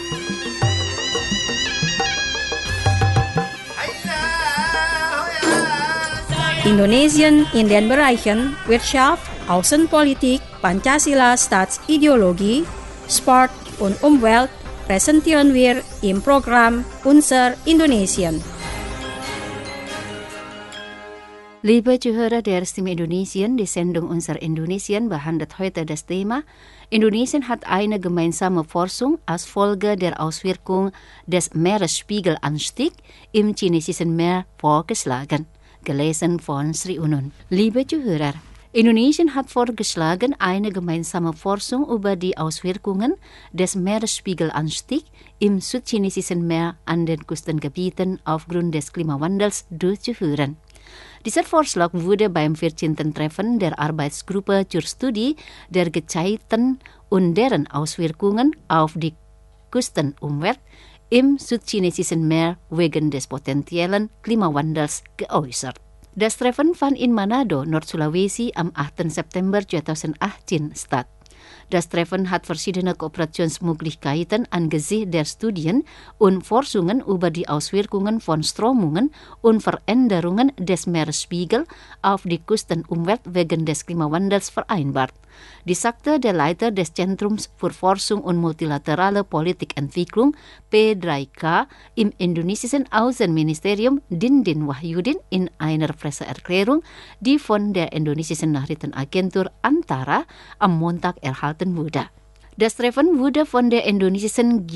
Indonesian in den Bereichen Wirtschaft, Außenpolitik, Pancasila Staatsideologie, Sport und Umwelt präsentieren wir im Programm Unser Indonesien. Liebe Zuhörer der Stimme Indonesien, die Sendung Unser Indonesien behandelt heute das Thema Indonesien hat eine gemeinsame Forschung als Folge der Auswirkung des Meeresspiegelanstiegs im Chinesischen Meer vorgeschlagen. Gelesen von Sri Unun. Liebe Zuhörer, Indonesien hat vorgeschlagen, eine gemeinsame Forschung über die Auswirkungen des Meeresspiegelanstiegs im südchinesischen Meer an den Küstengebieten aufgrund des Klimawandels durchzuführen. Dieser Vorschlag wurde beim 14. Treffen der Arbeitsgruppe zur Studie der Gezeiten und deren Auswirkungen auf die Küstenumwelt im südchinesischen Meer wegen des potenziellen Klimawandels geäußert. Das Treffen fand in Manado, Nord-Sulawesi am 8. September 2018 statt. Das Treffen hat verschiedene Kooperationsmöglichkeiten angesichts der Studien und Forschungen über die Auswirkungen von Strömungen und Veränderungen des Meeresspiegels auf die Küstenumwelt wegen des Klimawandels vereinbart. Dies sagte der Leiter des Zentrums für Forschung und multilaterale Politikentwicklung P3K im indonesischen Außenministerium Dindin Wahyudin in einer Presseerklärung, die von der indonesischen Nachrichtenagentur Antara am Montag erhalten wurde. Das Treffen wurde von der indonesischen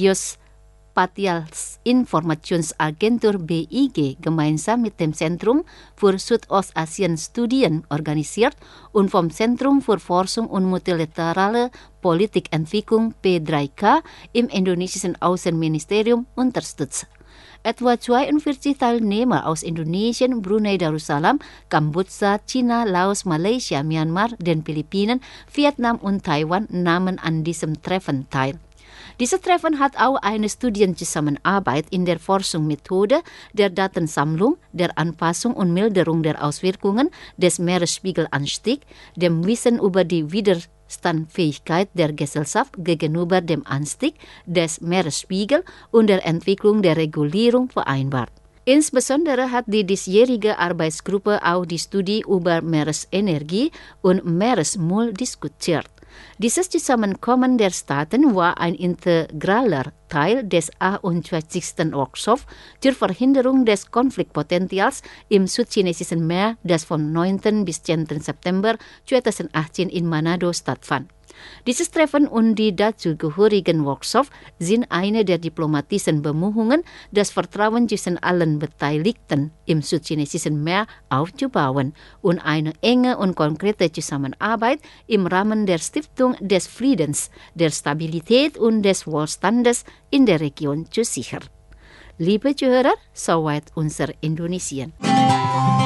Geospatial-Informationsagentur BIG gemeinsam mit dem Zentrum für Südostasienstudien organisiert und vom Zentrum für Forschung und multilaterale Politikentwicklung P3K im indonesischen Außenministerium unterstützt. Etwa 42 Teilnehmer aus Indonesien, Brunei Darussalam, Kambodscha, China, Laos, Malaysia, Myanmar, den Philippinen, Vietnam und Taiwan nahmen an diesem Treffen teil. Dieses Treffen hat auch eine Studienzusammenarbeit in der Forschungsmethode, der Datensammlung, der Anpassung und Milderung der Auswirkungen des Meeresspiegelanstiegs, dem Wissen über die Widerstandsfähigkeit der Gesellschaft gegenüber dem Anstieg des Meeresspiegels und der Entwicklung der Regulierung vereinbart. Insbesondere hat die diesjährige Arbeitsgruppe auch die Studie über Meeresenergie und Meeresmüll diskutiert. Dieses Zusammenkommen der Staaten war ein integraler Teil des 28. Workshops zur Verhinderung des Konfliktpotenzials im südchinesischen Meer, das vom 9. bis 10. September 2018 in Manado stattfand. Dieses Treffen und die dazugehörigen Workshops sind eine der diplomatischen Bemühungen, das Vertrauen zwischen allen Beteiligten im südchinesischen Meer aufzubauen und eine enge und konkrete Zusammenarbeit im Rahmen der Stiftung des Friedens, der Stabilität und des Wohlstandes in der Region zu sichern. Liebe Zuhörer, soweit unser Indonesien.